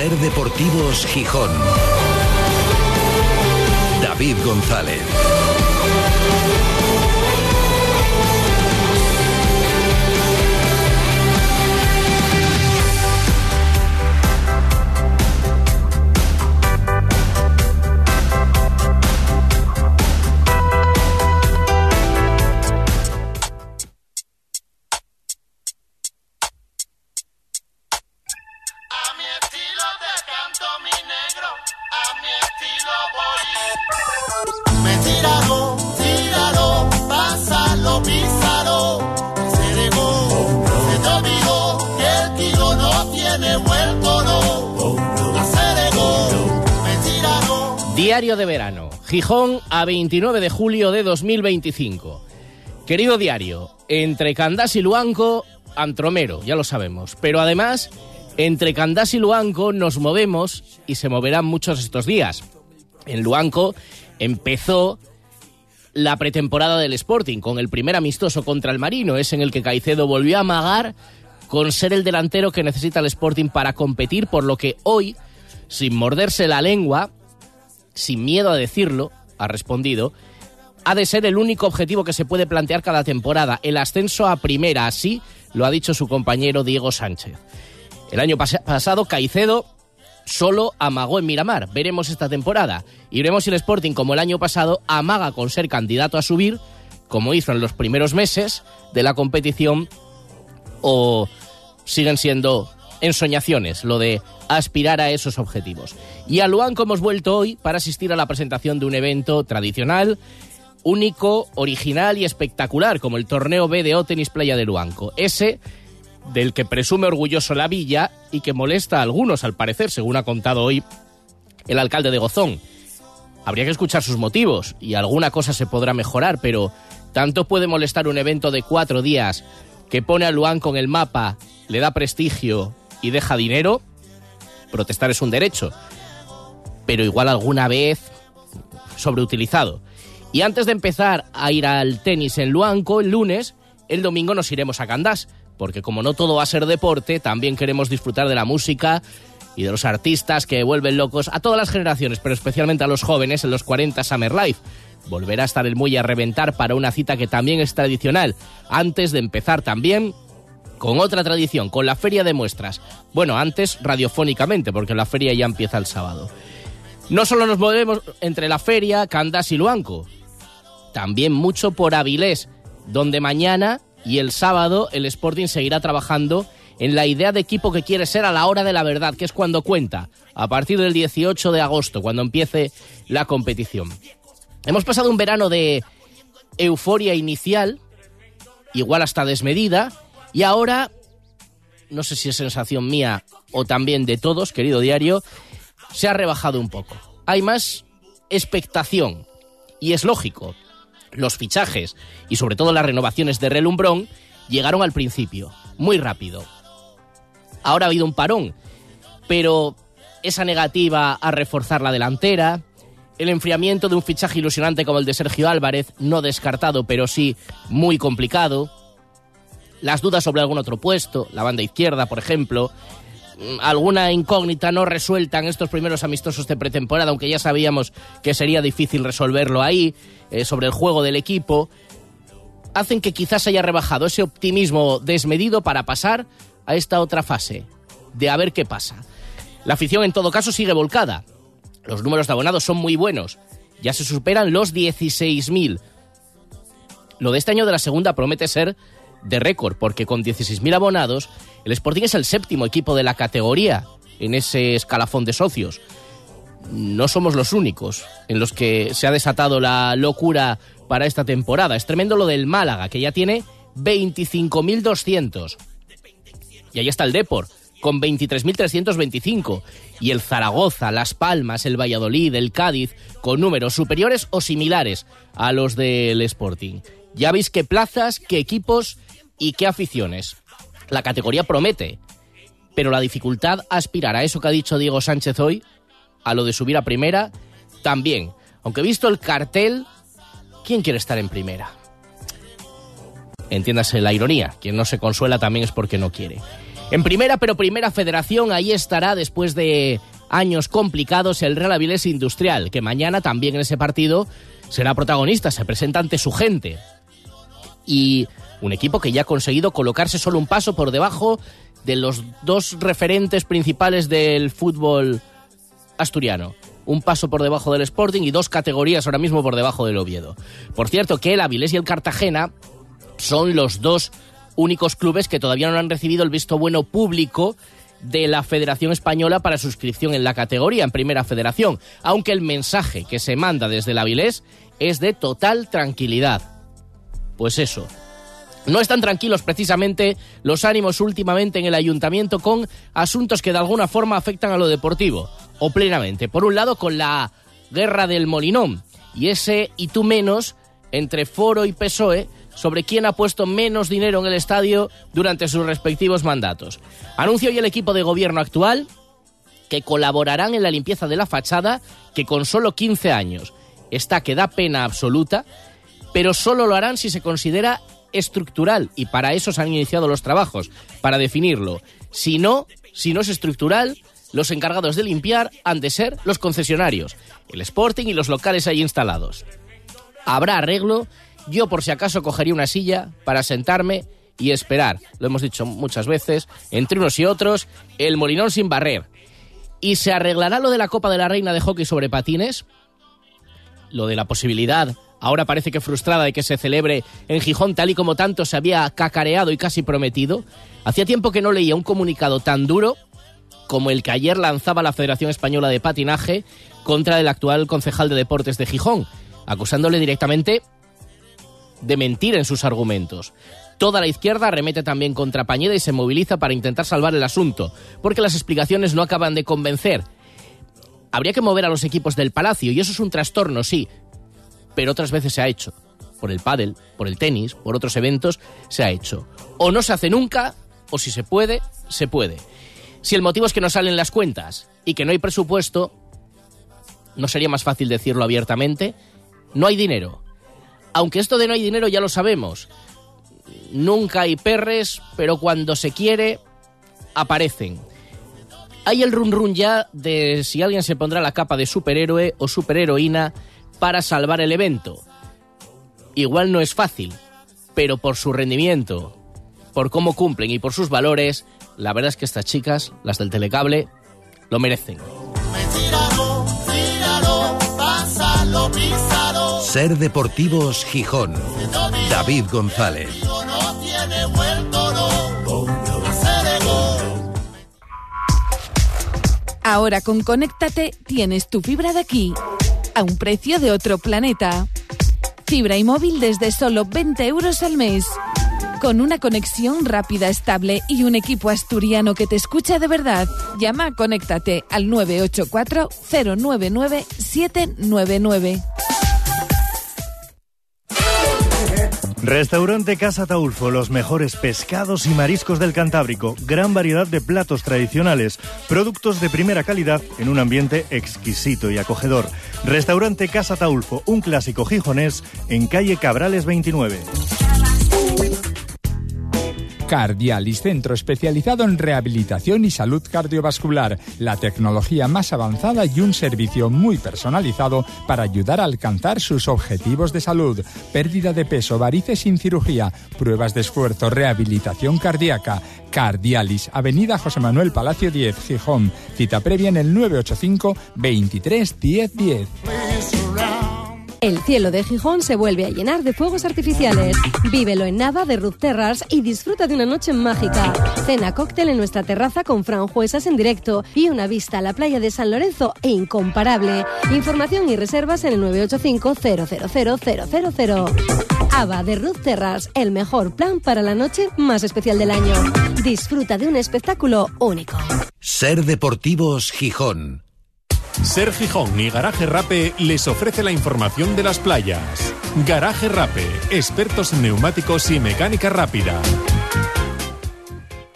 Ser Deportivos Gijón. David González. Diario de verano, Gijón a 29 de julio de 2025. Querido diario, entre Candás y Luanco, Antromero, ya lo sabemos. Pero además, entre Candás y Luanco nos movemos y se moverán muchos estos días. En Luanco empezó la pretemporada del Sporting con el primer amistoso contra el Marino. Es en el que Caicedo volvió a amagar con ser el delantero que necesita el Sporting para competir, por lo que hoy, sin morderse la lengua, sin miedo a decirlo, ha respondido, ha de ser el único objetivo que se puede plantear cada temporada, el ascenso a primera, así lo ha dicho su compañero Diego Sánchez. El año pasado Caicedo solo amagó en Miramar, veremos esta temporada, y veremos si el Sporting, como el año pasado, amaga con ser candidato a subir, como hizo en los primeros meses de la competición, o siguen siendo ensoñaciones lo de aspirar a esos objetivos. Y a Luanco hemos vuelto hoy para asistir a la presentación de un evento tradicional, único, original y espectacular, como el torneo BDO Tenis Playa de Luanco. Ese del que presume orgulloso la villa y que molesta a algunos, al parecer, según ha contado hoy el alcalde de Gozón. Habría que escuchar sus motivos y alguna cosa se podrá mejorar, pero tanto puede molestar un evento de 4 días que pone a Luanco en el mapa, le da prestigio y deja dinero. Protestar es un derecho, pero igual alguna vez sobreutilizado. Y antes de empezar a ir al tenis en Luanco el lunes, el domingo nos iremos a Candás, porque como no todo va a ser deporte, también queremos disfrutar de la música y de los artistas que vuelven locos a todas las generaciones, pero especialmente a los jóvenes en los 40 Summer Life. Volverá a estar el Muelle a reventar para una cita que también es tradicional, antes de empezar también con otra tradición, con la Feria de Muestras. Bueno, antes radiofónicamente, porque la feria ya empieza el sábado. No solo nos movemos entre la feria, Candás y Luanco, también mucho por Avilés, donde mañana y el sábado el Sporting seguirá trabajando en la idea de equipo que quiere ser a la hora de la verdad, que es cuando cuenta, a partir del 18 de agosto, cuando empiece la competición. Hemos pasado un verano de euforia inicial, igual hasta desmedida, y ahora, no sé si es sensación mía o también de todos, querido diario, se ha rebajado un poco. Hay más expectación, y es lógico. Los fichajes, y sobre todo las renovaciones de relumbrón, llegaron al principio, muy rápido. Ahora ha habido un parón, pero esa negativa a reforzar la delantera, el enfriamiento de un fichaje ilusionante como el de Sergio Álvarez, no descartado, pero sí muy complicado, las dudas sobre algún otro puesto, la banda izquierda, por ejemplo, alguna incógnita no resuelta en estos primeros amistosos de pretemporada, aunque ya sabíamos que sería difícil resolverlo ahí, sobre el juego del equipo, hacen que quizás haya rebajado ese optimismo desmedido para pasar a esta otra fase, de a ver qué pasa. La afición en todo caso sigue volcada, los números de abonados son muy buenos, ya se superan los 16.000. Lo de este año de la segunda promete ser de récord, porque con 16.000 abonados, el Sporting es el 7º equipo de la categoría en ese escalafón de socios. No somos los únicos en los que se ha desatado la locura para esta temporada. Es tremendo lo del Málaga, que ya tiene 25.200. Y ahí está el Depor, con 23.325. Y el Zaragoza, Las Palmas, el Valladolid, el Cádiz, con números superiores o similares a los del Sporting. Ya veis qué plazas, qué equipos y qué aficiones. La categoría promete, pero la dificultad a aspirar a eso que ha dicho Diego Sánchez hoy, a lo de subir a primera, también. Aunque visto el cartel, ¿quién quiere estar en primera? Entiéndase la ironía, quien no se consuela también es porque no quiere. En primera federación, ahí estará después de años complicados el Real Avilés Industrial, que mañana también en ese partido será protagonista, se presenta ante su gente. Y un equipo que ya ha conseguido colocarse solo un paso por debajo de los dos referentes principales del fútbol asturiano. Un paso por debajo del Sporting y 2 categorías ahora mismo por debajo del Oviedo. Por cierto, que el Avilés y el Cartagena son los 2 únicos clubes que todavía no han recibido el visto bueno público de la Federación Española para suscripción en la categoría, en primera federación, aunque el mensaje que se manda desde el Avilés es de total tranquilidad. Pues eso. No están tranquilos precisamente los ánimos últimamente en el ayuntamiento con asuntos que de alguna forma afectan a lo deportivo, o plenamente. Por un lado, con la guerra del Molinón y ese y tú menos entre Foro y PSOE sobre quién ha puesto menos dinero en el estadio durante sus respectivos mandatos. Anuncia hoy el equipo de gobierno actual que colaborarán en la limpieza de la fachada, que con solo 15 años está que da pena absoluta, pero solo lo harán si se considera estructural, y para eso se han iniciado los trabajos, para definirlo. Si no es estructural, los encargados de limpiar han de ser los concesionarios, el Sporting y los locales ahí instalados. Habrá arreglo. Yo, por si acaso, cogería una silla para sentarme y esperar. Lo hemos dicho muchas veces, entre unos y otros, el Molinón sin barrer. ¿Y se arreglará lo de la Copa de la Reina de hockey sobre patines? Lo de la posibilidad, ahora parece que frustrada, de que se celebre en Gijón tal y como tanto se había cacareado y casi prometido. Hacía tiempo que no leía un comunicado tan duro como el que ayer lanzaba la Federación Española de Patinaje contra el actual concejal de deportes de Gijón, acusándole directamente de mentir en sus argumentos. Toda la izquierda arremete también contra Pañeda y se moviliza para intentar salvar el asunto, porque las explicaciones no acaban de convencer. Habría que mover a los equipos del Palacio, y eso es un trastorno, sí, pero otras veces se ha hecho. Por el pádel, por el tenis, por otros eventos, se ha hecho. O no se hace nunca, o si se puede, se puede. Si el motivo es que no salen las cuentas y que no hay presupuesto, ¿no sería más fácil decirlo abiertamente? No hay dinero. Aunque esto de no hay dinero ya lo sabemos. Nunca hay perres, pero cuando se quiere, aparecen. Hay el run ya de si alguien se pondrá la capa de superhéroe o superheroína para salvar el evento. Igual no es fácil, pero por su rendimiento, por cómo cumplen y por sus valores, la verdad es que estas chicas, las del Telecable, lo merecen. Ser Deportivos Gijón. David González. Ahora con Conéctate tienes tu fibra de aquí, a un precio de otro planeta. Fibra y móvil desde solo 20 euros al mes. Con una conexión rápida, estable y un equipo asturiano que te escucha de verdad. Llama a Conéctate al 984 099 799. Restaurante Casa Taulfo, los mejores pescados y mariscos del Cantábrico, gran variedad de platos tradicionales, productos de primera calidad en un ambiente exquisito y acogedor. Restaurante Casa Taulfo, un clásico gijonés en calle Cabrales 29. Cardialis, centro especializado en rehabilitación y salud cardiovascular, la tecnología más avanzada y un servicio muy personalizado para ayudar a alcanzar sus objetivos de salud. Pérdida de peso, varices sin cirugía, pruebas de esfuerzo, rehabilitación cardíaca. Cardialis, Avenida José Manuel Palacio 10, Gijón. Cita previa en el 985 23 10 10. El cielo de Gijón se vuelve a llenar de fuegos artificiales. Vívelo en Nava de Roof Terrace y disfruta de una noche mágica. Cena cóctel en nuestra terraza con franjuesas en directo y una vista a la playa de San Lorenzo incomparable. Información y reservas en el 985 000 000. Ava de Roof Terrace, el mejor plan para la noche más especial del año. Disfruta de un espectáculo único. Ser Deportivos Gijón. Ser Gijón y Garaje Rape les ofrece la información de las playas. Garaje Rape, expertos en neumáticos y mecánica rápida.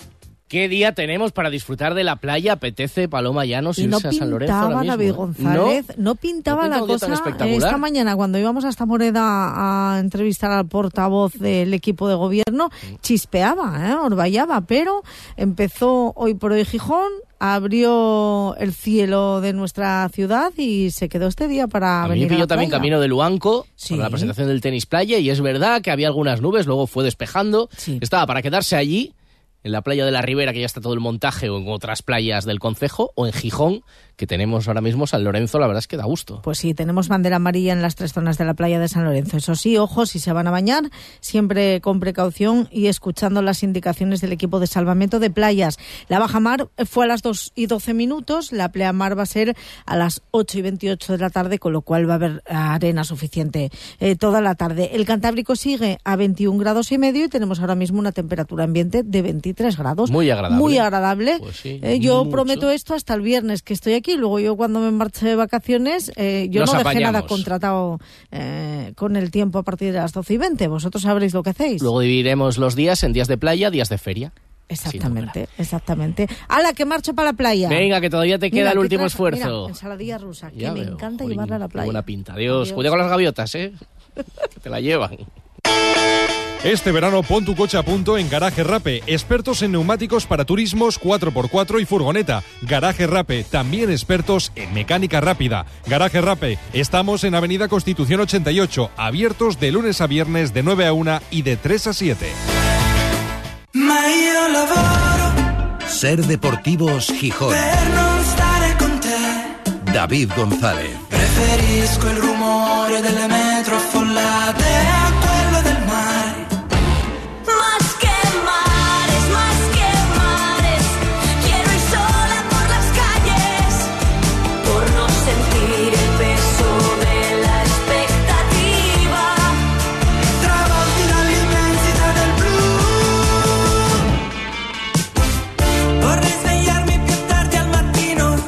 ¿Qué día tenemos para disfrutar de la playa? ¿Apetece, Paloma Llanos, irse a San Lorenzo ahora mismo? David González, no pintaba la cosa. Esta mañana, cuando íbamos hasta Moreda a entrevistar al portavoz del equipo de gobierno, chispeaba, orvallaba, pero empezó hoy por hoy Gijón, abrió el cielo de nuestra ciudad y se quedó este día para venir a la playa. A mí pilló también camino de Luanco, para la presentación del tenis playa, y es verdad que había algunas nubes, luego fue despejando. Sí. Estaba para quedarse allí, en la playa de la Ribera, que ya está todo el montaje, o en otras playas del concejo, o en Gijón, que tenemos ahora mismo San Lorenzo, la verdad es que da gusto. Pues sí, tenemos bandera amarilla en las 3 zonas de la playa de San Lorenzo. Eso sí, ojo, si se van a bañar, siempre con precaución y escuchando las indicaciones del equipo de salvamento de playas. La bajamar fue a las 2:12, la pleamar va a ser a las 8:28 de la tarde, con lo cual va a haber arena suficiente toda la tarde. El Cantábrico sigue a 21,5 grados y tenemos ahora mismo una temperatura ambiente de 23 grados. Muy agradable. Muy agradable. Pues sí, yo mucho. Prometo esto hasta el viernes que estoy aquí. Luego yo cuando me marché de vacaciones, yo Nos no dejé apañamos. nada contratado con el tiempo a partir de las 12:20. Vosotros sabréis lo que hacéis. Luego dividiremos los días en días de playa, días de feria. Exactamente, exactamente. ¡Hala, que marcho para la playa! Venga, que todavía te queda el último esfuerzo. Mira, ensaladilla rusa, que Ya me veo. encanta Jolín, llevarla a la playa. Qué buena pinta. Adiós. Cuidado con las gaviotas, que te la llevan. Este verano pon tu coche a punto en Garaje Rape, expertos en neumáticos para turismos 4x4 y furgoneta. Garaje Rape, también expertos en mecánica rápida. Garaje Rape, estamos en Avenida Constitución 88, abiertos de lunes a viernes de 9 a 1 y de 3 a 7. Ser Deportivos Gijón. David González. Preferisco il rumore delle metro affollate a quello del mare. Más que mares, quiero ir sola por las calles, por no sentir el peso de la expectativa. Travolti dall'immensità del blu. Vorrei svegliarmi più tardi al mattino.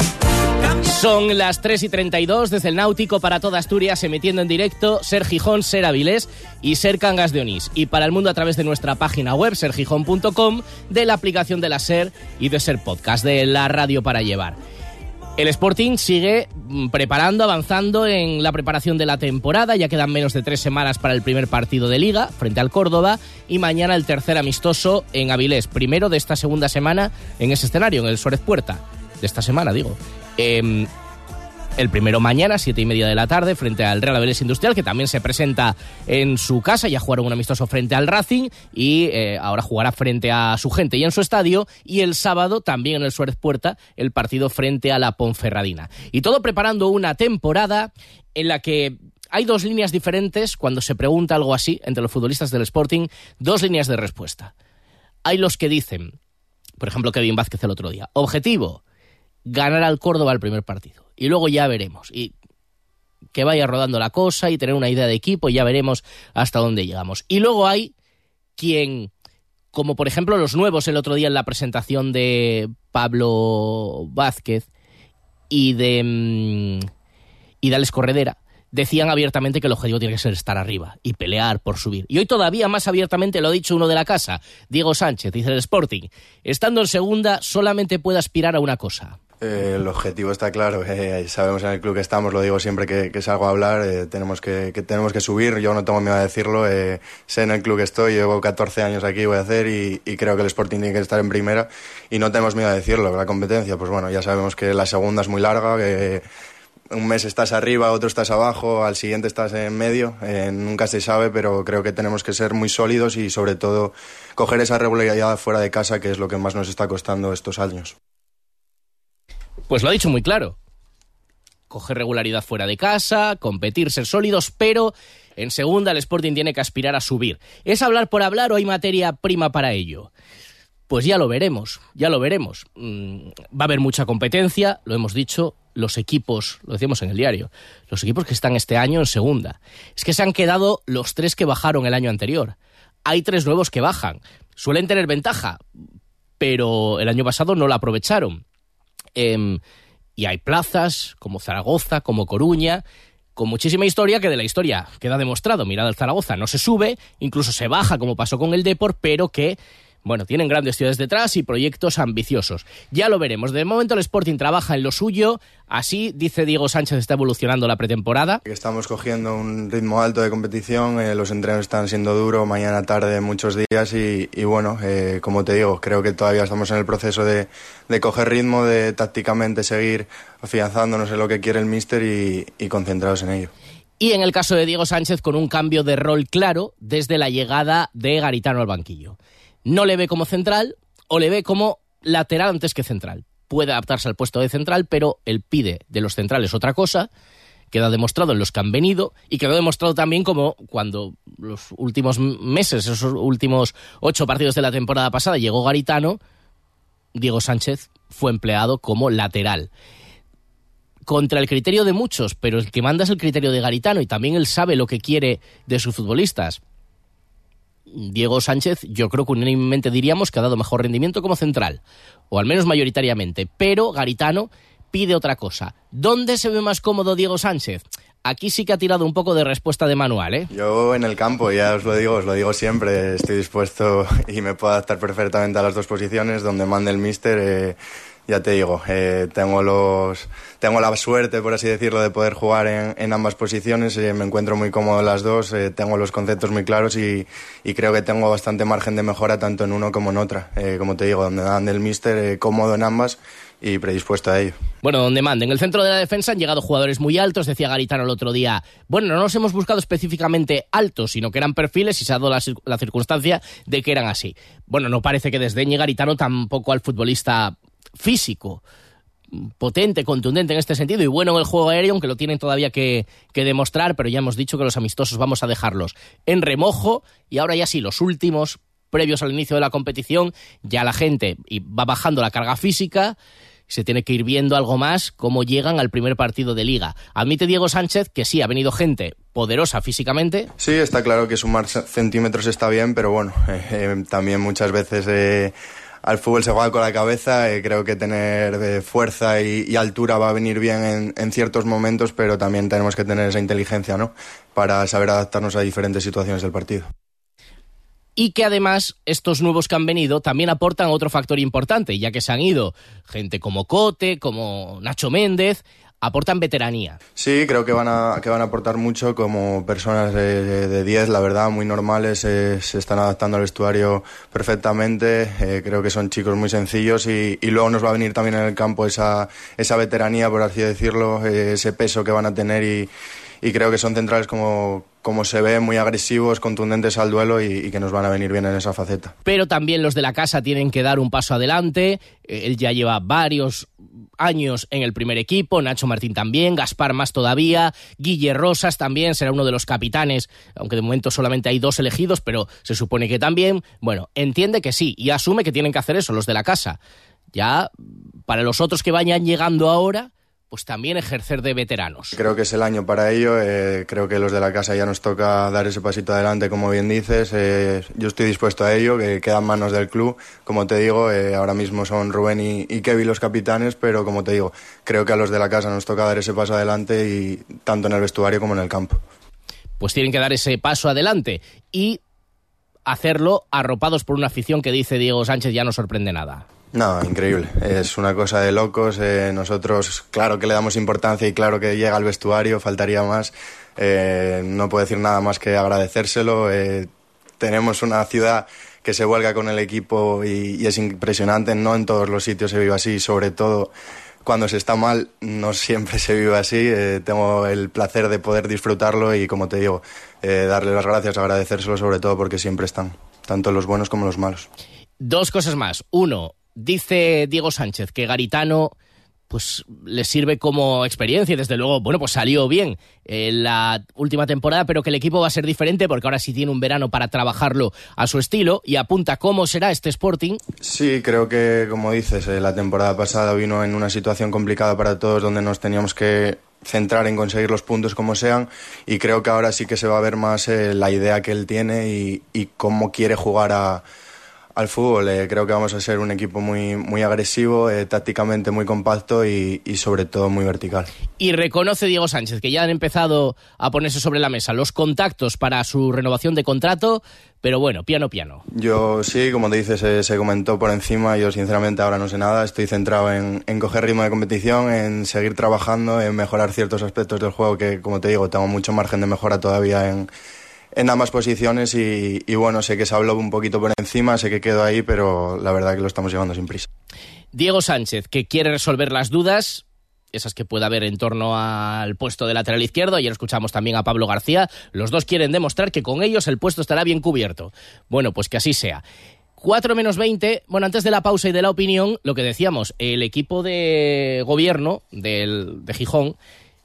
Son las 3:32 desde el Náutico para toda Asturias, emitiendo en directo Ser Gijón, Ser Avilés y Ser Cangas de Onís. Y para el mundo a través de nuestra página web, sergijón.com, de la aplicación de la Ser y de Ser Podcast, de la radio para llevar. El Sporting sigue preparando, avanzando en la preparación de la temporada. Ya quedan menos de 3 semanas para el primer partido de Liga, frente al Córdoba, y mañana el tercer amistoso en Avilés. Primero de esta segunda semana en ese escenario, en el Suárez Puerta. De esta semana, digo. El primero mañana, 7:30 de la tarde, frente al Real Avilés Industrial, que también se presenta en su casa. Ya jugaron un amistoso frente al Racing y ahora jugará frente a su gente y en su estadio. Y el sábado, también en el Suárez Puerta, el partido frente a la Ponferradina. Y todo preparando una temporada en la que hay 2 líneas diferentes cuando se pregunta algo así entre los futbolistas del Sporting. 2 líneas de respuesta. Hay los que dicen, por ejemplo, Kevin Vázquez el otro día, objetivo, ganar al Córdoba el primer partido. Y luego ya veremos. Y que vaya rodando la cosa y tener una idea de equipo, y ya veremos hasta dónde llegamos. Y luego hay quien, como por ejemplo los nuevos el otro día en la presentación de Pablo Vázquez y de Alex Corredera, decían abiertamente que el objetivo tiene que ser estar arriba y pelear por subir. Y hoy todavía más abiertamente lo ha dicho uno de la casa, Diego Sánchez, dice el Sporting, estando en segunda solamente puede aspirar a una cosa. El objetivo está claro, sabemos en el club que estamos, lo digo siempre que salgo a hablar, tenemos que subir, yo no tengo miedo a decirlo, sé en el club que estoy, llevo 14 años aquí, voy a hacer y creo que el Sporting tiene que estar en primera y no tenemos miedo a decirlo. La competencia, pues bueno, ya sabemos que la segunda es muy larga, que un mes estás arriba, otro estás abajo, al siguiente estás en medio, nunca se sabe, pero creo que tenemos que ser muy sólidos y sobre todo coger esa regularidad fuera de casa, que es lo que más nos está costando estos años. Pues lo ha dicho muy claro. Coger regularidad fuera de casa, competir, ser sólidos, pero en segunda el Sporting tiene que aspirar a subir. ¿Es hablar por hablar o hay materia prima para ello? Pues ya lo veremos, ya lo veremos. Va a haber mucha competencia, lo hemos dicho, los equipos, lo decíamos en el diario, los equipos que están este año en segunda. Es que se han quedado los 3 que bajaron el año anterior. Hay 3 nuevos que bajan. Suelen tener ventaja, pero el año pasado no la aprovecharon. Y hay plazas como Zaragoza, como Coruña, con muchísima historia, que de la historia queda demostrado. Mirad al Zaragoza, no se sube, incluso se baja como pasó con el Depor, pero que Bueno, tienen grandes ciudades detrás y proyectos ambiciosos. Ya lo veremos. De momento el Sporting trabaja en lo suyo. Así, dice Diego Sánchez, está evolucionando la pretemporada. Estamos cogiendo un ritmo alto de competición, los entrenos están siendo duros, mañana, tarde, muchos días y bueno, como te digo, creo que todavía estamos en el proceso de coger ritmo, de tácticamente seguir afianzándonos en lo que quiere el míster y concentrados en ello. Y en el caso de Diego Sánchez, con un cambio de rol claro desde la llegada de Garitano al banquillo. No le ve como central o le ve como lateral antes que central. Puede adaptarse al puesto de central, pero él pide de los centrales otra cosa. Queda demostrado en los que han venido y quedó demostrado también como cuando los últimos meses, esos últimos 8 partidos de la temporada pasada, llegó Garitano, Diego Sánchez fue empleado como lateral. Contra el criterio de muchos, pero el que manda es el criterio de Garitano y también él sabe lo que quiere de sus futbolistas. Diego Sánchez, yo creo que unánimemente diríamos que ha dado mejor rendimiento como central, o al menos mayoritariamente, pero Garitano pide otra cosa. ¿Dónde se ve más cómodo Diego Sánchez? Aquí sí que ha tirado un poco de respuesta de manual, ¿eh? Yo en el campo, ya os lo digo siempre, estoy dispuesto y me puedo adaptar perfectamente a las dos posiciones, donde mande el míster. Ya te digo, tengo la suerte, por así decirlo, de poder jugar en ambas posiciones, me encuentro muy cómodo en las dos, tengo los conceptos muy claros y creo que tengo bastante margen de mejora tanto en uno como en otra. Como te digo, donde mande el míster, cómodo en ambas y predispuesto a ello. Bueno, donde mande. En el centro de la defensa han llegado jugadores muy altos, decía Garitano el otro día. Bueno, no nos hemos buscado específicamente altos, sino que eran perfiles y se ha dado la circunstancia de que eran así. Bueno, no parece que desdeñe Garitano tampoco al futbolista físico, potente, contundente en este sentido y bueno en el juego aéreo, aunque lo tienen todavía que demostrar, pero ya hemos dicho que los amistosos vamos a dejarlos en remojo y ahora ya sí, los últimos, previos al inicio de la competición, ya la gente va bajando la carga física, se tiene que ir viendo algo más cómo llegan al primer partido de Liga. Admite Diego Sánchez que sí, ha venido gente poderosa físicamente. Sí, está claro que sumar centímetros está bien, pero bueno, también muchas veces al fútbol se juega con la cabeza, creo que tener fuerza y altura va a venir bien en ciertos momentos, pero también tenemos que tener esa inteligencia, ¿no?, para saber adaptarnos a diferentes situaciones del partido. Y que además estos nuevos que han venido también aportan otro factor importante, ya que se han ido gente como Cote, como Nacho Méndez, aportan veteranía. Sí, creo que van a aportar mucho como personas de 10, la verdad, muy normales, se están adaptando al vestuario perfectamente, creo que son chicos muy sencillos y luego nos va a venir también en el campo esa veteranía, por así decirlo, ese peso que van a tener y creo que son centrales como se ve, muy agresivos, contundentes al duelo y que nos van a venir bien en esa faceta. Pero también los de la casa tienen que dar un paso adelante, él ya lleva varios años en el primer equipo, Nacho Martín también, Gaspar más todavía, Guille Rosas también será uno de los capitanes, aunque de momento solamente hay 2 elegidos, pero se supone que también. Bueno, entiende que sí y asume que tienen que hacer eso los de la casa. Ya para los otros que vayan llegando ahora, pues también ejercer de veteranos. Creo que es el año para ello, creo que los de la casa ya nos toca dar ese pasito adelante, como bien dices, yo estoy dispuesto a ello, que quedan manos del club, como te digo, ahora mismo son Rubén y Kevin los capitanes, pero como te digo, creo que a los de la casa nos toca dar ese paso adelante y tanto en el vestuario como en el campo. Pues tienen que dar ese paso adelante y hacerlo arropados por una afición que dice Diego Sánchez ya no sorprende nada. No, increíble, es una cosa de locos, nosotros claro que le damos importancia y claro que llega al vestuario, faltaría más, no puedo decir nada más que agradecérselo, tenemos una ciudad que se vuelca con el equipo y es impresionante, no en todos los sitios se vive así, sobre todo cuando se está mal no siempre se vive así, tengo el placer de poder disfrutarlo y como te digo, darle las gracias, agradecérselo sobre todo porque siempre están, tanto los buenos como los malos. 2 cosas más, 1, dice Diego Sánchez que Garitano pues le sirve como experiencia y desde luego, bueno, pues salió bien en la última temporada, pero que el equipo va a ser diferente porque ahora sí tiene un verano para trabajarlo a su estilo y apunta cómo será este Sporting. Sí, creo que, como dices, la temporada pasada vino en una situación complicada para todos donde nos teníamos que centrar en conseguir los puntos como sean y creo que ahora sí que se va a ver más la idea que él tiene y cómo quiere jugar a al fútbol. Creo que vamos a ser un equipo muy agresivo, tácticamente muy compacto y sobre todo muy vertical. Y reconoce Diego Sánchez que ya han empezado a ponerse sobre la mesa los contactos para su renovación de contrato, pero bueno, piano. Yo sí, como te dices, se comentó por encima. Yo sinceramente ahora no sé nada. Estoy centrado en coger ritmo de competición, en seguir trabajando, en mejorar ciertos aspectos del juego que, como te digo, tengo mucho margen de mejora todavía en ambas posiciones y bueno, sé que se habló un poquito por encima, sé que quedó ahí, pero la verdad que lo estamos llevando sin prisa. Diego Sánchez, que quiere resolver las dudas, esas que pueda haber en torno al puesto de lateral izquierdo. Ayer escuchamos también a Pablo García. Los dos quieren demostrar que con ellos el puesto estará bien cubierto. Bueno, pues que así sea. 4 menos 20, bueno, antes de la pausa y de la opinión, lo que decíamos, el equipo de gobierno de Gijón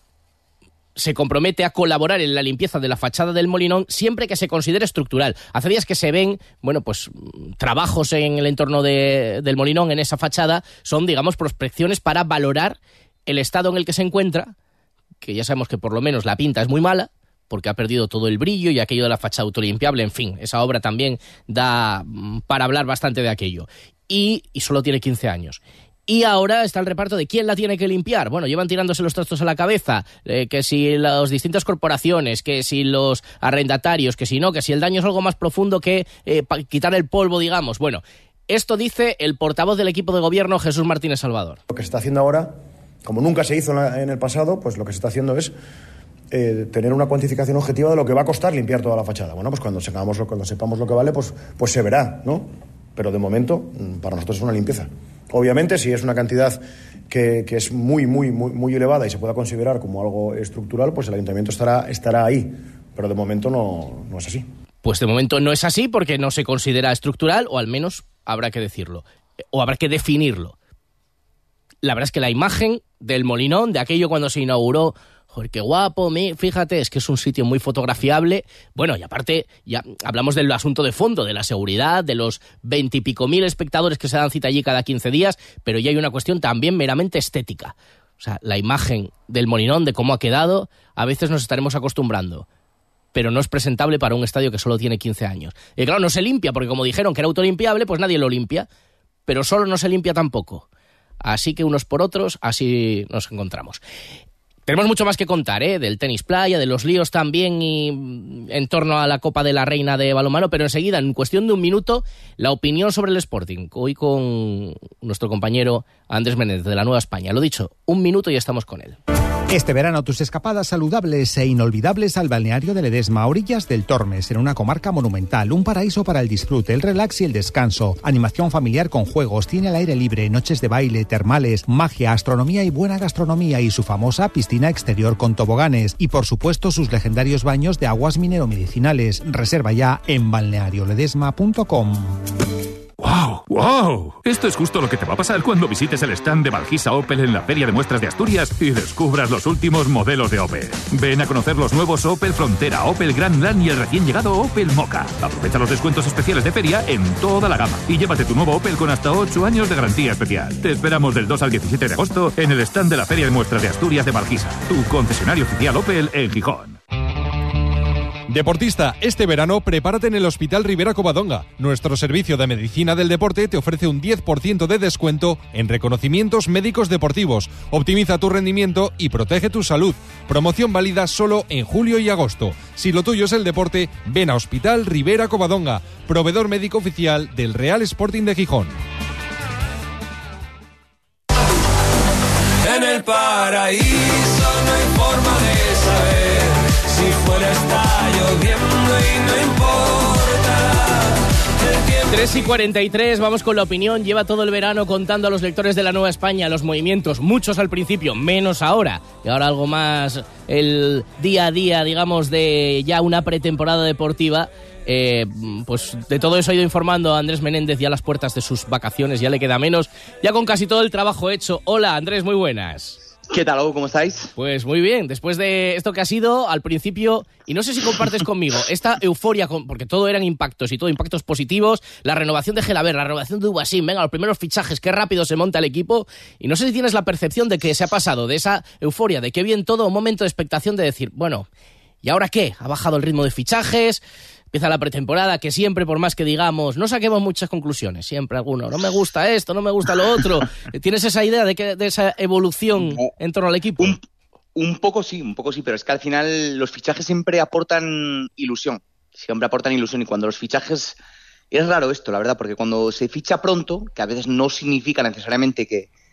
se compromete a colaborar en la limpieza de la fachada del Molinón siempre que se considere estructural. Hace días que se ven, bueno, pues trabajos en el entorno del Molinón, en esa fachada, son, digamos, prospecciones para valorar el estado en el que se encuentra, que ya sabemos que por lo menos la pinta es muy mala, porque ha perdido todo el brillo y aquello de la fachada autolimpiable, en fin, esa obra también da para hablar bastante de aquello. Y solo tiene 15 años. Y ahora está el reparto de quién la tiene que limpiar. Bueno, llevan tirándose los trastos a la cabeza, que si las distintas corporaciones, que si los arrendatarios, que si no, que si el daño es algo más profundo que quitar el polvo, digamos. Bueno, esto dice el portavoz del equipo de gobierno, Jesús Martínez Salvador. Lo que se está haciendo ahora, como nunca se hizo en el pasado, pues lo que se está haciendo es tener una cuantificación objetiva de lo que va a costar limpiar toda la fachada. Bueno, pues cuando sepamos lo que vale, pues se verá, ¿no? Pero de momento, para nosotros es una limpieza. Obviamente, si es una cantidad que es muy elevada y se pueda considerar como algo estructural, pues el ayuntamiento estará ahí. Pero de momento no es así. Pues de momento no es así porque no se considera estructural, o al menos habrá que decirlo, o habrá que definirlo. La verdad es que la imagen del Molinón, de aquello cuando se inauguró, joder, qué guapo, fíjate, es que es un sitio muy fotografiable. Bueno, y aparte, ya hablamos del asunto de fondo, de la seguridad, de los 20 y pico mil espectadores que se dan cita allí cada 15 días, pero ya hay una cuestión también meramente estética. O sea, la imagen del Molinón, de cómo ha quedado, a veces nos estaremos acostumbrando, pero no es presentable para un estadio que solo tiene 15 años. Y claro, no se limpia, porque como dijeron que era autolimpiable, pues nadie lo limpia, pero solo no se limpia tampoco. Así que unos por otros, así nos encontramos. Tenemos mucho más que contar, del tenis playa, de los líos también y en torno a la Copa de la Reina de balonmano, pero enseguida, en cuestión de un minuto, la opinión sobre el Sporting. Hoy con nuestro compañero Andrés Menéndez de La Nueva España. Lo dicho, un minuto y estamos con él. Este verano tus escapadas saludables e inolvidables al balneario de Ledesma, a orillas del Tormes, en una comarca monumental, un paraíso para el disfrute, el relax y el descanso, animación familiar con juegos, cine al aire libre, noches de baile, termales, magia, astronomía y buena gastronomía y su famosa piscina exterior con toboganes y por supuesto sus legendarios baños de aguas mineromedicinales. Reserva ya en balnearioledesma.com. ¡Wow! ¡Wow! Esto es justo lo que te va a pasar cuando visites el stand de Valgisa Opel en la Feria de Muestras de Asturias y descubras los últimos modelos de Opel. Ven a conocer los nuevos Opel Frontera, Opel Grandland y el recién llegado Opel Mokka. Aprovecha los descuentos especiales de feria en toda la gama y llévate tu nuevo Opel con hasta 8 años de garantía especial. Te esperamos del 2 al 17 de agosto en el stand de la Feria de Muestras de Asturias de Valgisa, tu concesionario oficial Opel en Gijón. Deportista, este verano prepárate en el Hospital Rivera Covadonga. Nuestro servicio de medicina del deporte te ofrece un 10% de descuento en reconocimientos médicos deportivos. Optimiza tu rendimiento y protege tu salud. Promoción válida solo en julio y agosto. Si lo tuyo es el deporte, ven a Hospital Rivera Covadonga, proveedor médico oficial del Real Sporting de Gijón. En el paraíso no hay forma de saber si fuera está lloviendo y no importa. 3:43, vamos con la opinión. Lleva todo el verano contando a los lectores de La Nueva España los movimientos, muchos al principio, menos ahora. Y ahora algo más el día a día, digamos, de ya una pretemporada deportiva. Pues de todo eso ha ido informando a Andrés Menéndez, ya a las puertas de sus vacaciones, ya le queda menos, ya con casi todo el trabajo hecho. Hola Andrés, muy buenas. ¿Qué tal, Hugo? ¿Cómo estáis? Pues muy bien, después de esto que ha sido al principio, y no sé si compartes conmigo, esta euforia, porque todo eran impactos y todo impactos positivos, la renovación de Gelaber, la renovación de Ubasim, venga, los primeros fichajes, qué rápido se monta el equipo, y no sé si tienes la percepción de que se ha pasado de esa euforia, de qué bien todo, un momento de expectación de decir, bueno, ¿y ahora qué? Ha bajado el ritmo de fichajes, empieza la pretemporada, que siempre, por más que digamos, no saquemos muchas conclusiones, siempre alguno, no me gusta esto, no me gusta lo otro. ¿Tienes esa idea de esa evolución en torno al equipo? Un poco sí, pero es que al final los fichajes siempre aportan ilusión, y cuando los fichajes... Es raro esto, la verdad, porque cuando se ficha pronto, que a veces no significa necesariamente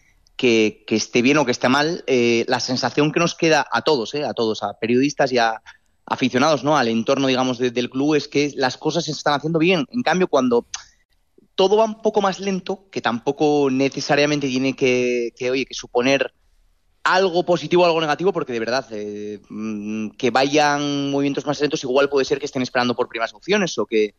que esté bien o que esté mal, la sensación que nos queda a todos, a periodistas y a aficionados, ¿no? Al entorno, digamos, del club, es que las cosas se están haciendo bien. En cambio, cuando todo va un poco más lento, que tampoco necesariamente tiene que suponer algo positivo o algo negativo, porque de verdad, que vayan movimientos más lentos, igual puede ser que estén esperando por primeras opciones o que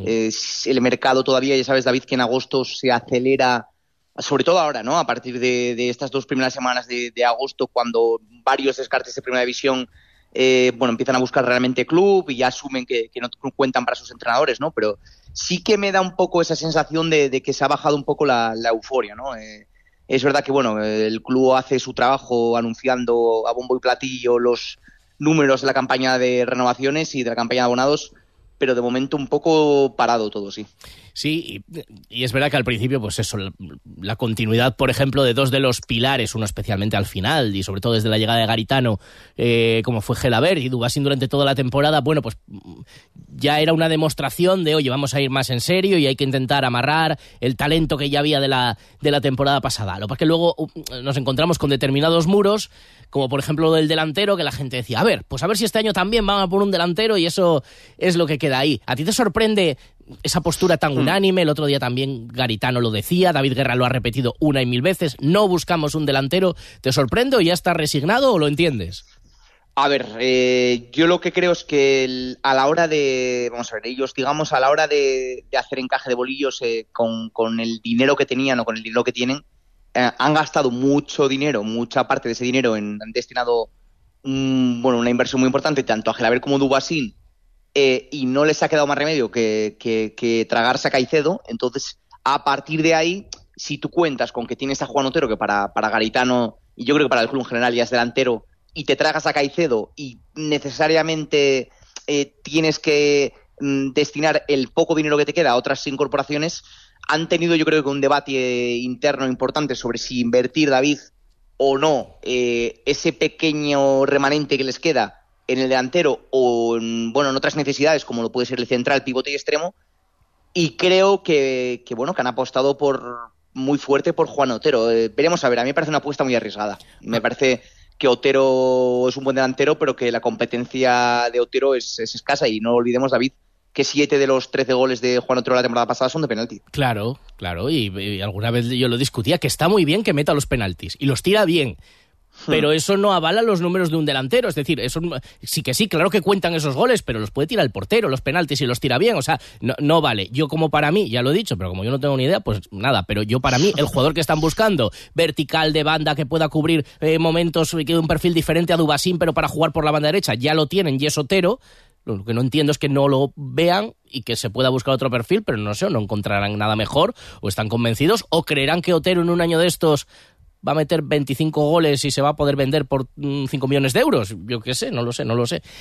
el mercado todavía, ya sabes, David, que en agosto se acelera, sobre todo ahora, ¿no? A partir de estas 2 primeras semanas de agosto, cuando varios descartes de primera división empiezan a buscar realmente club y ya asumen que no cuentan para sus entrenadores, ¿no? Pero sí que me da un poco esa sensación de que se ha bajado un poco la euforia, ¿no? Es verdad que, el club hace su trabajo anunciando a bombo y platillo los números de la campaña de renovaciones y de la campaña de abonados, pero de momento un poco parado todo, sí. Sí, y es verdad que al principio, pues eso, la continuidad, por ejemplo, de 2 de los pilares, uno especialmente al final, y sobre todo desde la llegada de Garitano, como fue Gelabert y Dubasín durante toda la temporada, pues ya era una demostración de, oye, vamos a ir más en serio y hay que intentar amarrar el talento que ya había de la temporada pasada. Lo que pasa es que luego nos encontramos con determinados muros, como por ejemplo del delantero, que la gente decía, a ver si este año también van a por un delantero, y eso es lo que queda ahí. ¿A ti te sorprende esa postura tan unánime? El otro día también Garitano lo decía, David Guerra lo ha repetido 1 y 1000 veces, no buscamos un delantero. ¿Te sorprende o ya estás resignado o lo entiendes? A ver, yo lo que creo es que a la hora de, ellos, digamos, a la hora de hacer encaje de bolillos con el dinero que tenían o con el dinero que tienen, han gastado mucho dinero, mucha parte de ese dinero han destinado una inversión muy importante tanto a Gelabert como a Dubasín, y no les ha quedado más remedio que tragarse a Caicedo. Entonces, a partir de ahí, si tú cuentas con que tienes a Juan Otero, que para Garitano, y yo creo que para el club en general ya es delantero, y te tragas a Caicedo y necesariamente tienes que destinar el poco dinero que te queda a otras incorporaciones, han tenido, yo creo que un debate interno importante sobre si invertir, David, o no ese pequeño remanente que les queda en el delantero o en otras necesidades, como lo puede ser el central, pivote y extremo, y creo que han apostado muy fuerte por Juan Otero. Veremos a ver, a mí me parece una apuesta muy arriesgada. Me parece que Otero es un buen delantero, pero que la competencia de Otero es escasa, y no olvidemos, David, que 7 de los 13 goles de Juan Otero la temporada pasada son de penalti. Claro, y alguna vez yo lo discutía, que está muy bien que meta los penaltis, y los tira bien, pero eso no avala los números de un delantero. Es decir, eso sí, claro que cuentan esos goles, pero los puede tirar el portero, los penaltis, y los tira bien. O sea, no vale. Yo, como para mí, ya lo he dicho, pero como yo no tengo ni idea, pues nada. Pero yo, para mí, el jugador que están buscando, vertical, de banda, que pueda cubrir momentos, que de un perfil diferente a Dubasín, pero para jugar por la banda derecha, ya lo tienen, y es Otero. Lo que no entiendo es que no lo vean y que se pueda buscar otro perfil, pero no sé, o no encontrarán nada mejor, o están convencidos, o creerán que Otero en un año de estos va a meter 25 goles y se va a poder vender por 5 millones de euros. Yo qué sé, no lo sé.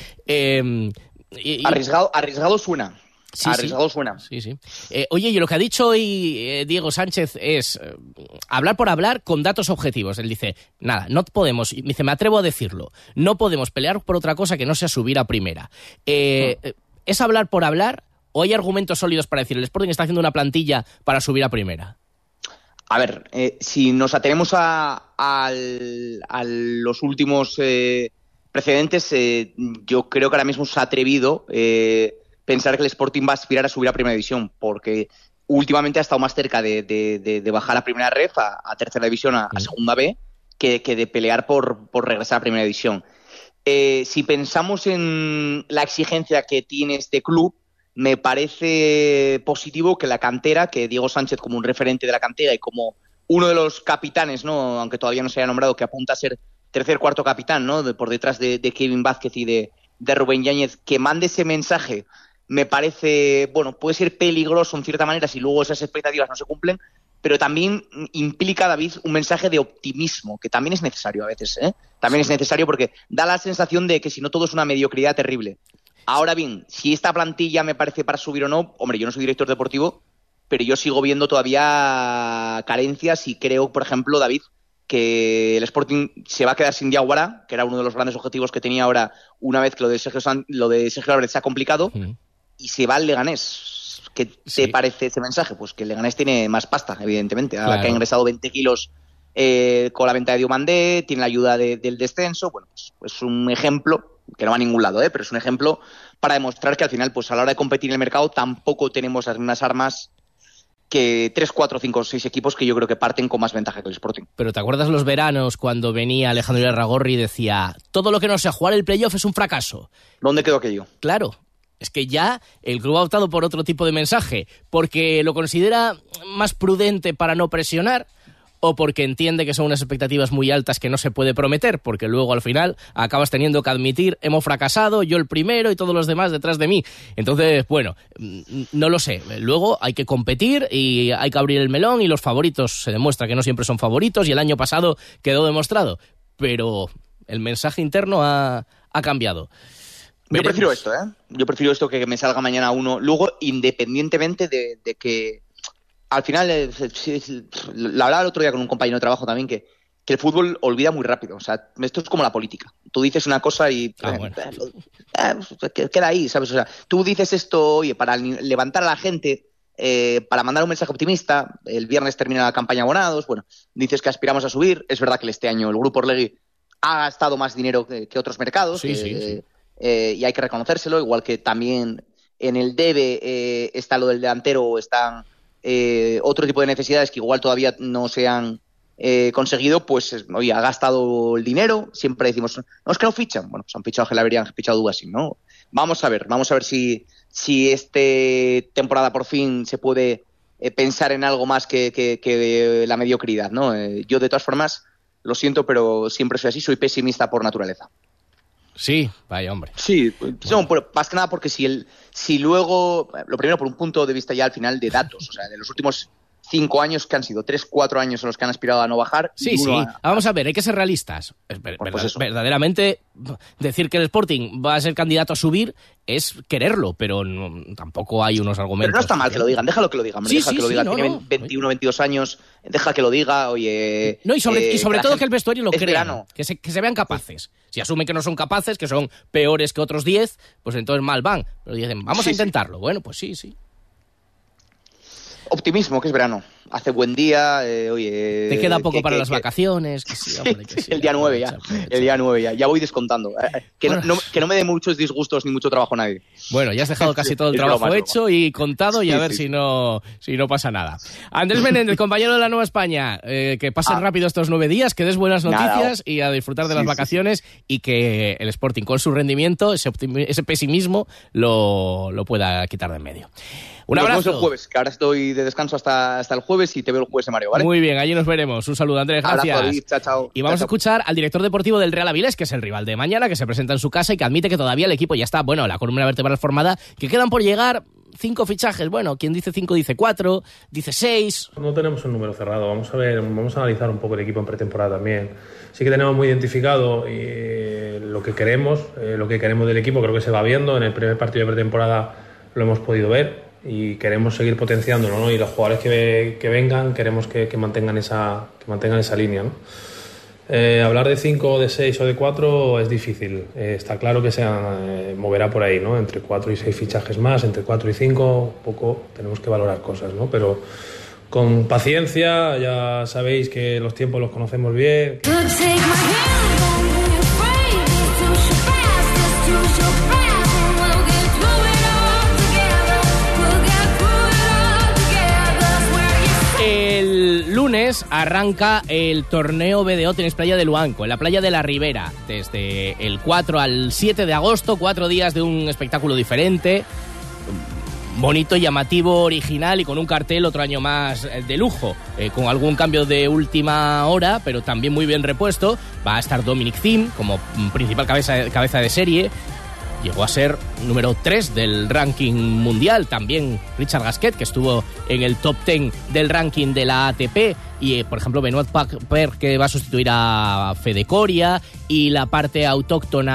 Arriesgado suena. Sí, arriesgado suena. Sí. Oye, y lo que ha dicho hoy Diego Sánchez es hablar por hablar con datos objetivos. Él dice, nada, no podemos, dice, me atrevo a decirlo, no podemos pelear por otra cosa que no sea subir a primera. ¿Es hablar por hablar o hay argumentos sólidos para decir el Sporting está haciendo una plantilla para subir a primera? A ver, si nos atenemos a los últimos precedentes, yo creo que ahora mismo se ha atrevido pensar que el Sporting va a aspirar a subir a primera división, porque últimamente ha estado más cerca de bajar a primera ref, a tercera división, a segunda B, que de pelear por regresar a primera división. Si pensamos en la exigencia que tiene este club, me parece positivo que la cantera, que Diego Sánchez, como un referente de la cantera y como uno de los capitanes, ¿no?, aunque todavía no se haya nombrado, que apunta a ser tercer, cuarto capitán, ¿no?, por detrás de Kevin Vázquez y de Rubén Yáñez, que mande ese mensaje, me parece, puede ser peligroso en cierta manera si luego esas expectativas no se cumplen, pero también implica, David, un mensaje de optimismo, que también es necesario a veces, También es necesario porque da la sensación de que si no todo es una mediocridad terrible. Ahora bien, si esta plantilla me parece para subir o no, hombre, yo no soy director deportivo, pero yo sigo viendo todavía carencias y creo, por ejemplo, David, que el Sporting se va a quedar sin Diawara, que era uno de los grandes objetivos que tenía ahora una vez que lo de Sergio Álvarez se ha complicado, y se va al Leganés. ¿Qué te parece ese mensaje? Pues que el Leganés tiene más pasta, evidentemente, ahora que ha ingresado 20 kilos con la venta de Diomandé, tiene la ayuda del descenso. Bueno, pues un ejemplo que no va a ningún lado, pero es un ejemplo para demostrar que al final, pues a la hora de competir en el mercado, tampoco tenemos las mismas armas que 3, 4, 5, 6 equipos que yo creo que parten con más ventaja que el Sporting. Pero ¿te acuerdas los veranos cuando venía Alejandro Irarrágorri y decía todo lo que no sea jugar el playoff es un fracaso? ¿Dónde quedó aquello? Claro, es que ya el club ha optado por otro tipo de mensaje, porque lo considera más prudente para no presionar, o porque entiende que son unas expectativas muy altas que no se puede prometer, porque luego al final acabas teniendo que admitir, hemos fracasado, yo el primero y todos los demás detrás de mí. Entonces, bueno, no lo sé. Luego hay que competir y hay que abrir el melón, y los favoritos se demuestra que no siempre son favoritos, y el año pasado quedó demostrado. Pero el mensaje interno ha cambiado. Yo prefiero esto, Yo prefiero esto que me salga mañana uno. Luego, independientemente de que al final, lo hablaba el otro día con un compañero de trabajo también, que el fútbol olvida muy rápido. O sea, esto es como la política. Tú dices una cosa y queda ahí, ¿sabes? O sea, tú dices esto, oye, para levantar a la gente, para mandar un mensaje optimista. El viernes termina la campaña abonados. Bueno, dices que aspiramos a subir. Es verdad que este año el Grupo Orlegui ha gastado más dinero que otros mercados. Sí. Y hay que reconocérselo. Igual que también en el debe está lo del delantero, están otro tipo de necesidades que igual todavía no se han conseguido. Pues oye, ha gastado el dinero. Siempre decimos, no, es que no fichan. Bueno, pues han fichado a Gelabert, han fichado a Dubasin, ¿no? Vamos a ver si esta temporada por fin se puede pensar en algo más que la mediocridad, ¿no? Yo de todas formas lo siento, pero siempre soy así, soy pesimista por naturaleza. Sí, vaya hombre. Sí, no, más que nada porque si luego, lo primero por un punto de vista ya al final de datos, o sea, de los últimos 5 años que han sido 3, 4 años en los que han aspirado a no bajar. Sí. Vamos a ver, hay que ser realistas. Verdaderamente, decir que el Sporting va a ser candidato a subir es quererlo, pero tampoco hay unos argumentos. Pero no está mal que lo digan, déjalo que lo digan. Tiene 21, 22 años, deja que lo diga, oye. No, y sobre todo que el vestuario lo crean, que se vean capaces. Si asumen que no son capaces, que son peores que otros 10, pues entonces mal van. Pero dicen, vamos a intentarlo. Bueno, pues sí. Optimismo, que es verano. Hace buen día, oye... Te queda poco para las vacaciones. Que sí, el día 9 ya. El día 9 ya. Ya voy descontando. Que no me dé muchos disgustos ni mucho trabajo a nadie. Bueno, ya has dejado casi todo el trabajo hecho y contado, y a ver si no pasa nada. Andrés Menéndez, compañero de La Nueva España, que pasen rápido estos 9 días, que des buenas noticias y a disfrutar de las vacaciones, y que el Sporting con su rendimiento, ese pesimismo, lo pueda quitar de en medio. Un abrazo. Nos vemos el jueves, que ahora estoy de descanso hasta el jueves y te veo el jueves en Mario, ¿vale? Muy bien, allí nos veremos. Un saludo, Andrés, gracias. Abrazo, chao. Y vamos a escuchar al director deportivo del Real Avilés, que es el rival de mañana, que se presenta en su casa y que admite que todavía el equipo ya está, bueno, la columna vertebral formada, que quedan por llegar 5 fichajes. Bueno, quien dice 5 dice 4, dice 6. No tenemos un número cerrado. Vamos a analizar un poco el equipo en pretemporada también. Sí que tenemos muy identificado lo que queremos del equipo. Creo que se va viendo. En el primer partido de pretemporada lo hemos podido ver y queremos seguir potenciándolo, ¿no? Y los jugadores que vengan queremos que mantengan esa línea, ¿no? Hablar de 5, de 6 o de 4 es difícil. Está claro que se moverá por ahí, ¿no? Entre 4 y 6 fichajes más, entre 4 y 5, un poco tenemos que valorar cosas, ¿no? Pero con paciencia, ya sabéis que los tiempos los conocemos bien. El lunes arranca el torneo BDO Tenis Playa de Luanco, en la playa de la Ribera, desde el 4 al 7 de agosto, 4 días de un espectáculo diferente, bonito, llamativo, original y con un cartel otro año más de lujo, con algún cambio de última hora, pero también muy bien repuesto. Va a estar Dominic Thiem como principal cabeza de serie. Llegó a ser número 3 del ranking mundial. También Richard Gasquet, que estuvo en el top 10 del ranking de la ATP. Y, por ejemplo, Benoit Paire, que va a sustituir a Fede Coria. Y la parte autóctona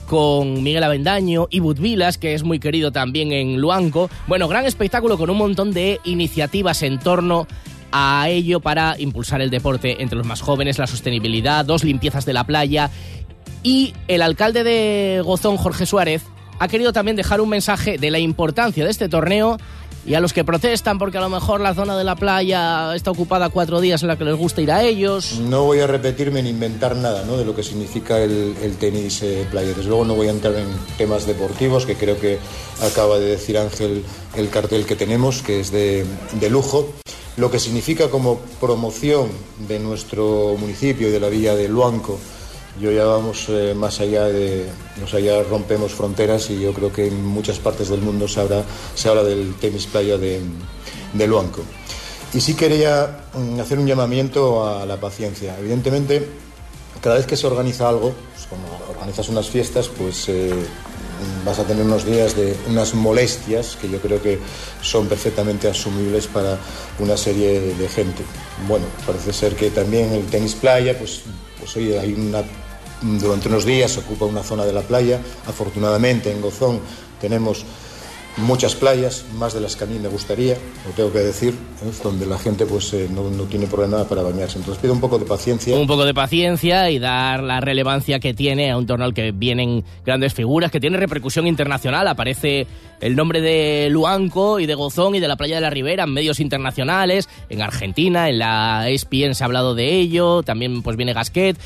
con Miguel Avendaño y Bud Vilas, que es muy querido también en Luanco. Bueno, gran espectáculo con un montón de iniciativas en torno a ello para impulsar el deporte entre los más jóvenes, la sostenibilidad, 2 limpiezas de la playa. Y el alcalde de Gozón, Jorge Suárez, ha querido también dejar un mensaje de la importancia de este torneo y a los que protestan porque a lo mejor la zona de la playa está ocupada 4 días en la que les gusta ir a ellos. No voy a repetirme ni inventar nada, ¿no?, de lo que significa el tenis playa. Desde luego no voy a entrar en temas deportivos, que creo que acaba de decir Ángel el cartel que tenemos, que es de lujo. Lo que significa como promoción de nuestro municipio y de la villa de Luanco, yo ya vamos más allá ya rompemos fronteras, y yo creo que en muchas partes del mundo se habla del tenis playa de Luanco. Y sí quería hacer un llamamiento a la paciencia. Evidentemente, cada vez que se organiza algo, pues cuando organizas unas fiestas, pues vas a tener unos días de unas molestias que yo creo que son perfectamente asumibles para una serie de gente. Bueno, parece ser que también el tenis playa, pues oye, durante unos días se ocupa una zona de la playa. Afortunadamente en Gozón tenemos muchas playas, más de las que a mí me gustaría, lo tengo que decir, donde la gente pues no tiene problema para bañarse. Entonces pido un poco de paciencia. Un poco de paciencia y dar la relevancia que tiene a un torneo al que vienen grandes figuras, que tiene repercusión internacional. Aparece el nombre de Luanco y de Gozón y de la playa de la Ribera en medios internacionales, en Argentina, en la ESPN se ha hablado de ello, también pues viene Gasquet,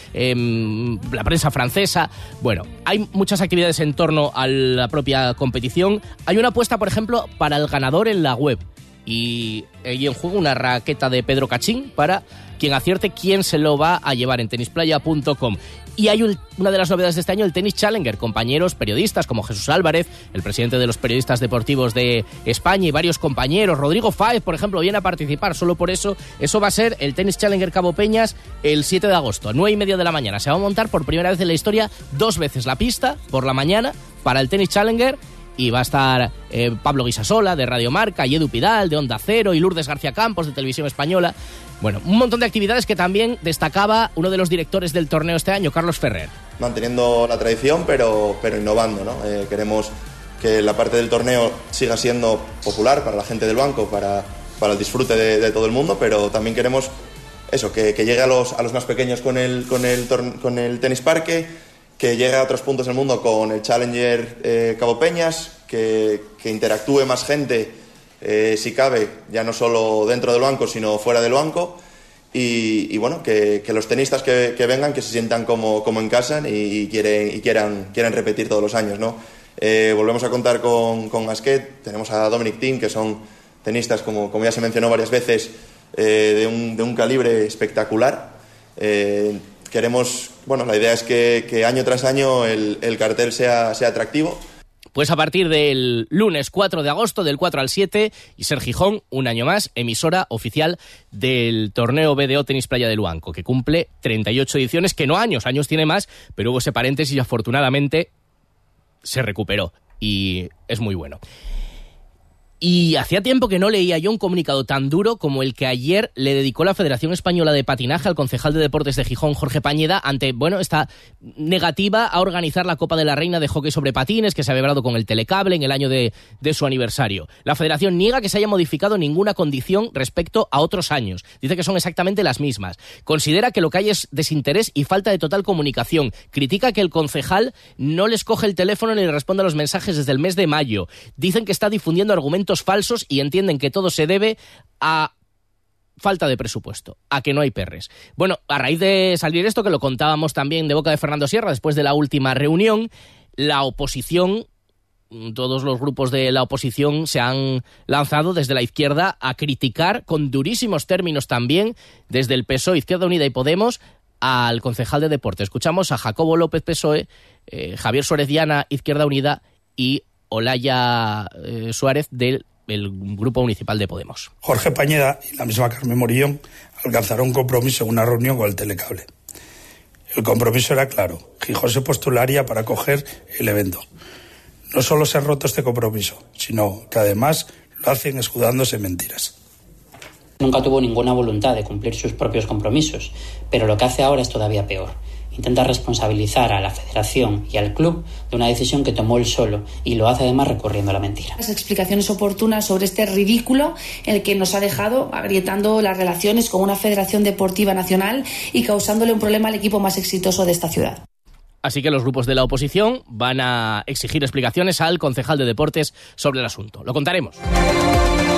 la prensa francesa. Bueno, hay muchas actividades en torno a la propia competición. Hay una apuesta, por ejemplo, para el ganador en la web. Y ahí en juego una raqueta de Pedro Cachín para quien acierte quién se lo va a llevar en tenisplaya.com. Y hay una de las novedades de este año, el Tennis Challenger. Compañeros periodistas como Jesús Álvarez, el presidente de los periodistas deportivos de España, y varios compañeros. Rodrigo Fáez, por ejemplo, viene a participar. Solo por eso va a ser el Tennis Challenger Cabo Peñas el 7 de agosto, a 9:30 de la mañana. Se va a montar por primera vez en la historia 2 veces la pista por la mañana para el Tennis Challenger. Y va a estar Pablo Guisasola, de Radio Marca, y Edu Pidal, de Onda Cero, y Lourdes García Campos, de Televisión Española. Bueno, un montón de actividades que también destacaba uno de los directores del torneo este año, Carlos Ferrer. Manteniendo la tradición, pero innovando, ¿no? Queremos que la parte del torneo siga siendo popular para la gente del Luanco, para el disfrute de todo el mundo, pero también queremos eso, que llegue a los más pequeños con el tenis parque, que llegue a otros puntos del mundo con el Challenger Cabo Peñas, que interactúe más gente, si cabe, ya no solo dentro del Luanco, sino fuera del Luanco, y bueno, que los tenistas que vengan, que se sientan como en casa y quieran repetir todos los años, ¿no? Volvemos a contar con Gasquet, tenemos a Dominic Thiem, que son tenistas, como ya se mencionó varias veces, de un calibre espectacular. Queremos, la idea es que año tras año el cartel sea atractivo. Pues a partir del lunes 4 de agosto, del 4 al 7, y Ser Gijón, un año más, emisora oficial del torneo BDO Tenis Playa de Luanco, que cumple 38 ediciones, que no años tiene más, pero hubo ese paréntesis y afortunadamente se recuperó, y es muy bueno. Y hacía tiempo que no leía yo un comunicado tan duro como el que ayer le dedicó la Federación Española de Patinaje al concejal de Deportes de Gijón, Jorge Pañeda, ante, esta negativa a organizar la Copa de la Reina de Hockey sobre Patines, que se ha celebrado con el telecable en el año de su aniversario. La Federación niega que se haya modificado ninguna condición respecto a otros años. Dice que son exactamente las mismas. Considera que lo que hay es desinterés y falta de total comunicación. Critica que el concejal no les coge el teléfono ni le responde a los mensajes desde el mes de mayo. Dicen que está difundiendo argumentos falsos y entienden que todo se debe a falta de presupuesto, a que no hay perres. Bueno, a raíz de salir esto, que lo contábamos también de boca de Fernando Sierra, después de la última reunión, la oposición, todos los grupos de la oposición se han lanzado desde la izquierda a criticar con durísimos términos también, desde el PSOE, Izquierda Unida y Podemos, al concejal de Deporte. Escuchamos a Jacobo López, PSOE, Javier Suárez Diana, Izquierda Unida, y Olaya Suárez del Grupo Municipal de Podemos. Jorge Pañeda y la misma Carmen Morillón alcanzaron un compromiso en una reunión con el telecable. El compromiso era claro: Gijón se postularía para acoger el evento. No solo se ha roto este compromiso, sino que además lo hacen escudándose en mentiras. Nunca tuvo ninguna voluntad de cumplir sus propios compromisos, pero lo que hace ahora es todavía peor. intenta responsabilizar a la federación y al club de una decisión que tomó él solo, y lo hace además recurriendo a la mentira. Las explicaciones oportunas sobre este ridículo en el que nos ha dejado agrietando las relaciones con una federación deportiva nacional y causándole un problema al equipo más exitoso de esta ciudad. Así que los grupos de la oposición van a exigir explicaciones al concejal de deportes sobre el asunto. Lo contaremos.